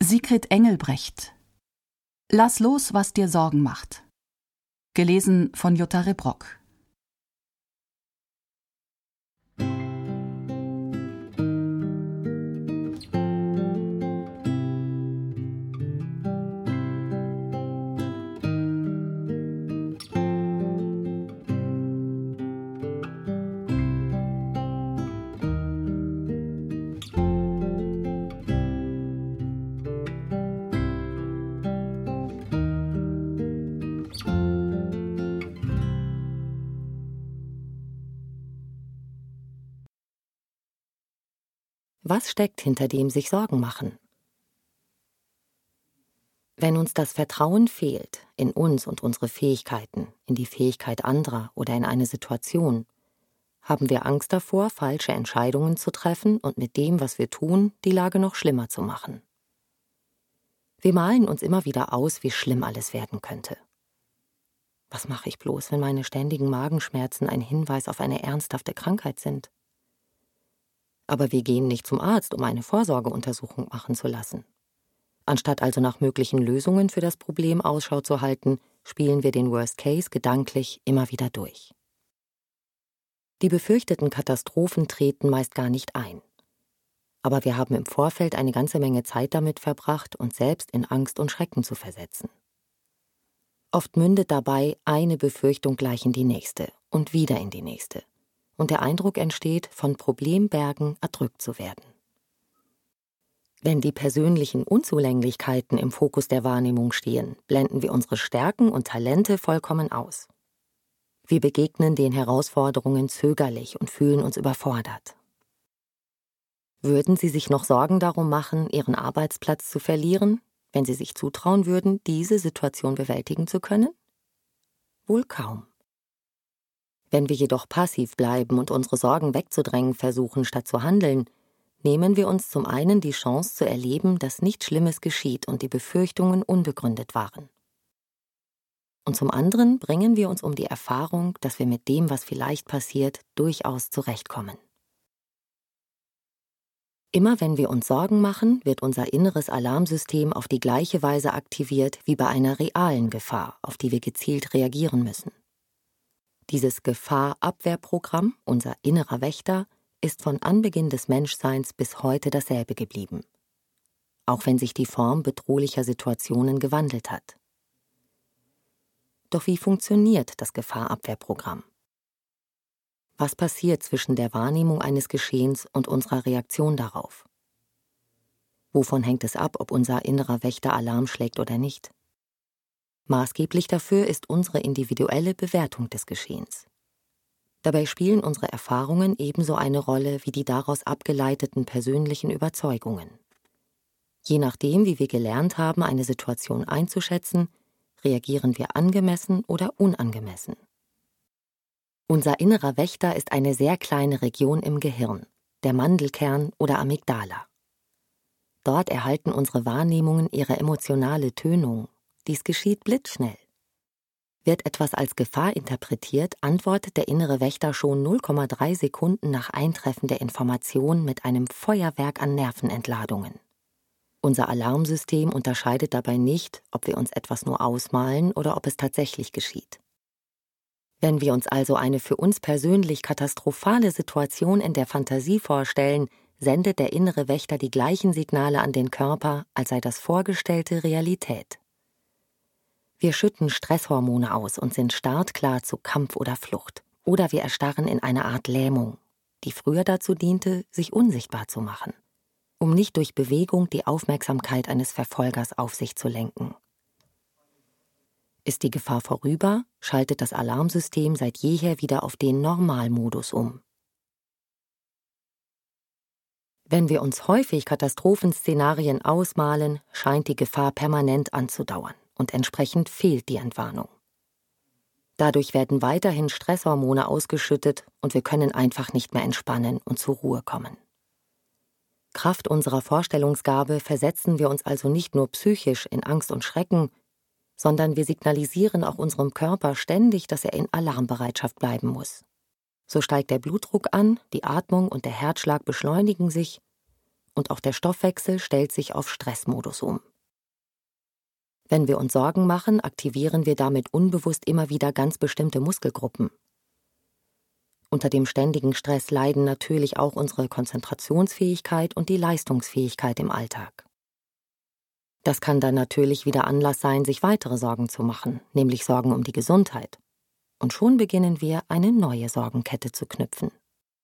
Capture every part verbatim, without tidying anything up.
Sigrid Engelbrecht. Lass los, was dir Sorgen macht. Gelesen von Jutta Rebrock. Was steckt hinter dem sich Sorgen machen? Wenn uns das Vertrauen fehlt in uns und unsere Fähigkeiten, in die Fähigkeit anderer oder in eine Situation, haben wir Angst davor, falsche Entscheidungen zu treffen und mit dem, was wir tun, die Lage noch schlimmer zu machen. Wir malen uns immer wieder aus, wie schlimm alles werden könnte. Was mache ich bloß, wenn meine ständigen Magenschmerzen ein Hinweis auf eine ernsthafte Krankheit sind? Aber wir gehen nicht zum Arzt, um eine Vorsorgeuntersuchung machen zu lassen. Anstatt also nach möglichen Lösungen für das Problem Ausschau zu halten, spielen wir den Worst Case gedanklich immer wieder durch. Die befürchteten Katastrophen treten meist gar nicht ein. Aber wir haben im Vorfeld eine ganze Menge Zeit damit verbracht, uns selbst in Angst und Schrecken zu versetzen. Oft mündet dabei eine Befürchtung gleich in die nächste und wieder in die nächste. Und der Eindruck entsteht, von Problembergen erdrückt zu werden. Wenn die persönlichen Unzulänglichkeiten im Fokus der Wahrnehmung stehen, blenden wir unsere Stärken und Talente vollkommen aus. Wir begegnen den Herausforderungen zögerlich und fühlen uns überfordert. Würden Sie sich noch Sorgen darum machen, Ihren Arbeitsplatz zu verlieren, wenn Sie sich zutrauen würden, diese Situation bewältigen zu können? Wohl kaum. Wenn wir jedoch passiv bleiben und unsere Sorgen wegzudrängen versuchen, statt zu handeln, nehmen wir uns zum einen die Chance zu erleben, dass nichts Schlimmes geschieht und die Befürchtungen unbegründet waren. Und zum anderen bringen wir uns um die Erfahrung, dass wir mit dem, was vielleicht passiert, durchaus zurechtkommen. Immer wenn wir uns Sorgen machen, wird unser inneres Alarmsystem auf die gleiche Weise aktiviert wie bei einer realen Gefahr, auf die wir gezielt reagieren müssen. Dieses Gefahrabwehrprogramm, unser innerer Wächter, ist von Anbeginn des Menschseins bis heute dasselbe geblieben. Auch wenn sich die Form bedrohlicher Situationen gewandelt hat. Doch wie funktioniert das Gefahrabwehrprogramm? Was passiert zwischen der Wahrnehmung eines Geschehens und unserer Reaktion darauf? Wovon hängt es ab, ob unser innerer Wächter Alarm schlägt oder nicht? Maßgeblich dafür ist unsere individuelle Bewertung des Geschehens. Dabei spielen unsere Erfahrungen ebenso eine Rolle wie die daraus abgeleiteten persönlichen Überzeugungen. Je nachdem, wie wir gelernt haben, eine Situation einzuschätzen, reagieren wir angemessen oder unangemessen. Unser innerer Wächter ist eine sehr kleine Region im Gehirn, der Mandelkern oder Amygdala. Dort erhalten unsere Wahrnehmungen ihre emotionale Tönung. Dies geschieht blitzschnell. Wird etwas als Gefahr interpretiert, antwortet der innere Wächter schon null Komma drei Sekunden nach Eintreffen der Information mit einem Feuerwerk an Nervenentladungen. Unser Alarmsystem unterscheidet dabei nicht, ob wir uns etwas nur ausmalen oder ob es tatsächlich geschieht. Wenn wir uns also eine für uns persönlich katastrophale Situation in der Fantasie vorstellen, sendet der innere Wächter die gleichen Signale an den Körper, als sei das vorgestellte Realität. Wir schütten Stresshormone aus und sind startklar zu Kampf oder Flucht. Oder wir erstarren in eine Art Lähmung, die früher dazu diente, sich unsichtbar zu machen, um nicht durch Bewegung die Aufmerksamkeit eines Verfolgers auf sich zu lenken. Ist die Gefahr vorüber, schaltet das Alarmsystem seit jeher wieder auf den Normalmodus um. Wenn wir uns häufig Katastrophenszenarien ausmalen, scheint die Gefahr permanent anzudauern. Und entsprechend fehlt die Entwarnung. Dadurch werden weiterhin Stresshormone ausgeschüttet und wir können einfach nicht mehr entspannen und zur Ruhe kommen. Kraft unserer Vorstellungsgabe versetzen wir uns also nicht nur psychisch in Angst und Schrecken, sondern wir signalisieren auch unserem Körper ständig, dass er in Alarmbereitschaft bleiben muss. So steigt der Blutdruck an, die Atmung und der Herzschlag beschleunigen sich und auch der Stoffwechsel stellt sich auf Stressmodus um. Wenn wir uns Sorgen machen, aktivieren wir damit unbewusst immer wieder ganz bestimmte Muskelgruppen. Unter dem ständigen Stress leiden natürlich auch unsere Konzentrationsfähigkeit und die Leistungsfähigkeit im Alltag. Das kann dann natürlich wieder Anlass sein, sich weitere Sorgen zu machen, nämlich Sorgen um die Gesundheit. Und schon beginnen wir, eine neue Sorgenkette zu knüpfen.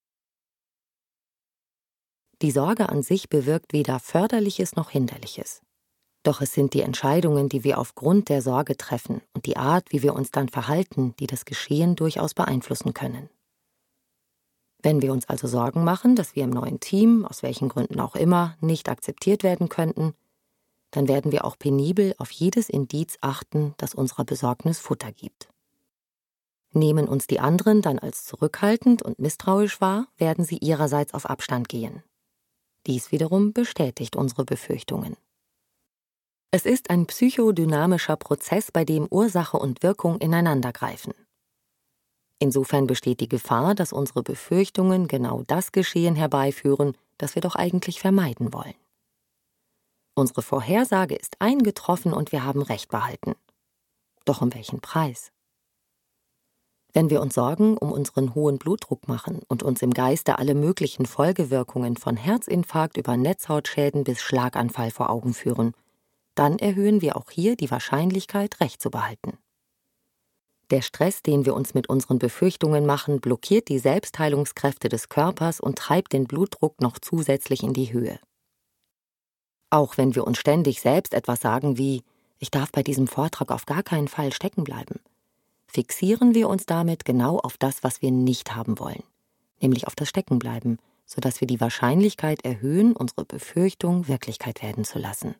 Die Sorge an sich bewirkt weder Förderliches noch Hinderliches. Doch es sind die Entscheidungen, die wir aufgrund der Sorge treffen und die Art, wie wir uns dann verhalten, die das Geschehen durchaus beeinflussen können. Wenn wir uns also Sorgen machen, dass wir im neuen Team, aus welchen Gründen auch immer, nicht akzeptiert werden könnten, dann werden wir auch penibel auf jedes Indiz achten, das unserer Besorgnis Futter gibt. Nehmen uns die anderen dann als zurückhaltend und misstrauisch wahr, werden sie ihrerseits auf Abstand gehen. Dies wiederum bestätigt unsere Befürchtungen. Es ist ein psychodynamischer Prozess, bei dem Ursache und Wirkung ineinandergreifen. Insofern besteht die Gefahr, dass unsere Befürchtungen genau das Geschehen herbeiführen, das wir doch eigentlich vermeiden wollen. Unsere Vorhersage ist eingetroffen und wir haben Recht behalten. Doch um welchen Preis? Wenn wir uns Sorgen um unseren hohen Blutdruck machen und uns im Geiste alle möglichen Folgewirkungen von Herzinfarkt über Netzhautschäden bis Schlaganfall vor Augen führen, dann erhöhen wir auch hier die Wahrscheinlichkeit, Recht zu behalten. Der Stress, den wir uns mit unseren Befürchtungen machen, blockiert die Selbstheilungskräfte des Körpers und treibt den Blutdruck noch zusätzlich in die Höhe. Auch wenn wir uns ständig selbst etwas sagen wie, ich darf bei diesem Vortrag auf gar keinen Fall stecken bleiben, fixieren wir uns damit genau auf das, was wir nicht haben wollen, nämlich auf das Steckenbleiben, sodass wir die Wahrscheinlichkeit erhöhen, unsere Befürchtung Wirklichkeit werden zu lassen.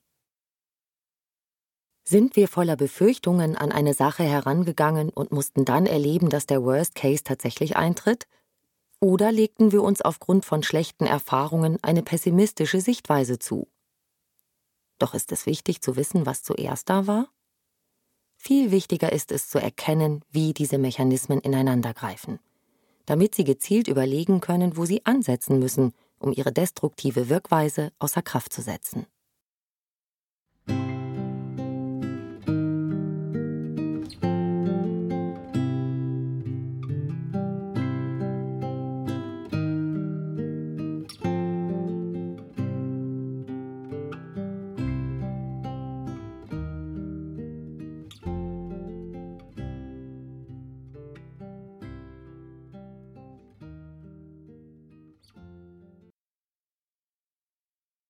Sind wir voller Befürchtungen an eine Sache herangegangen und mussten dann erleben, dass der Worst Case tatsächlich eintritt? Oder legten wir uns aufgrund von schlechten Erfahrungen eine pessimistische Sichtweise zu? Doch ist es wichtig zu wissen, was zuerst da war? Viel wichtiger ist es zu erkennen, wie diese Mechanismen ineinandergreifen, damit Sie gezielt überlegen können, wo Sie ansetzen müssen, um Ihre destruktive Wirkweise außer Kraft zu setzen.